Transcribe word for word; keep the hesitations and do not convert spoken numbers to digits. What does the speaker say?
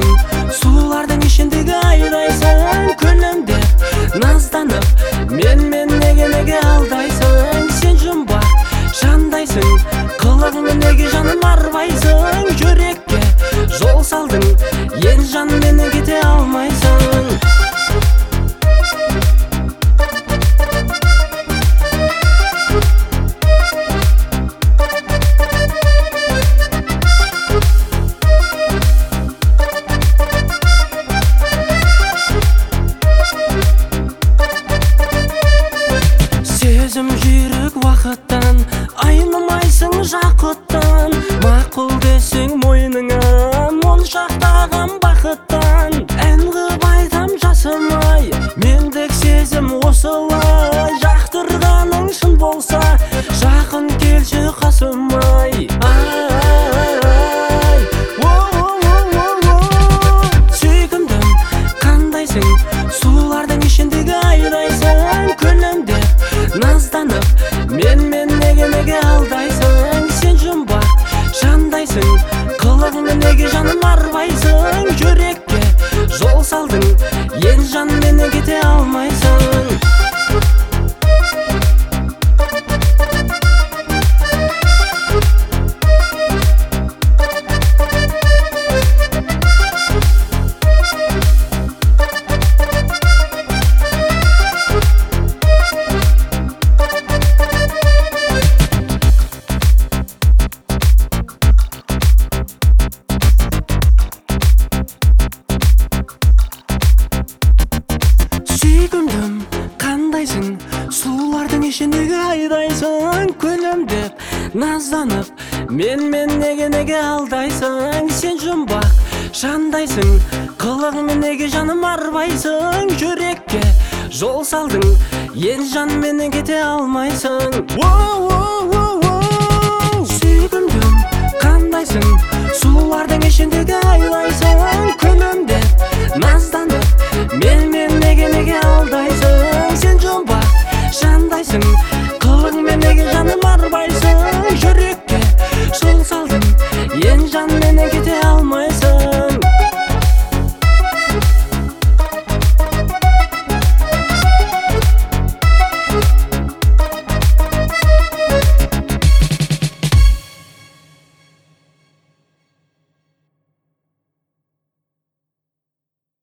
сулардың ішіндегі айдайсың, күнім деп назданып, менмен неге неге алдайсың? Сен жұмбақ жандайсың, қылығыңмен неге жаным арбайсың? Жүрекке жол салдың, ен жан менен кете алмайсың. Сезім жүйрік уақыттан, айнымайсың жақыттан. Мақұл десең мойныңа, моншақтаған бақыттан. Ән қып айтам жасымай, мендік сезім осылай. Жақтырғаның шын болса, жақын келші қасымай. Ай, сүйкімдім, қандайсың, сулардың ішіндегі айдайсың, күнім деп назданып, менмен неге неге алдайсың? Сен жұмбақ жандайсың, қылығыңмен неге жаным арбайсың? Жүрекке жол салдың, ен жан менен кете алмайсың. Сүйкімдім, қандайсың, сулардың ішіндегі айдайсың, күнім деп назданып, менмен неге неге алдайсың? Сен жұмбақ жандайсың, қылығыңмен неге жаным арбайсың? Жүрекке жол салдың, ен жан менен кете алмайсың. Сүйкімдім, қандайсың, сулардың ішіндегі айдайсың, күнім деп назданып, менмен неге неге алдайсың? Сен жұмбақ жандайсың, қылығыңмен неге жаным арбайсың? Жүрекке жол салдың, ен жан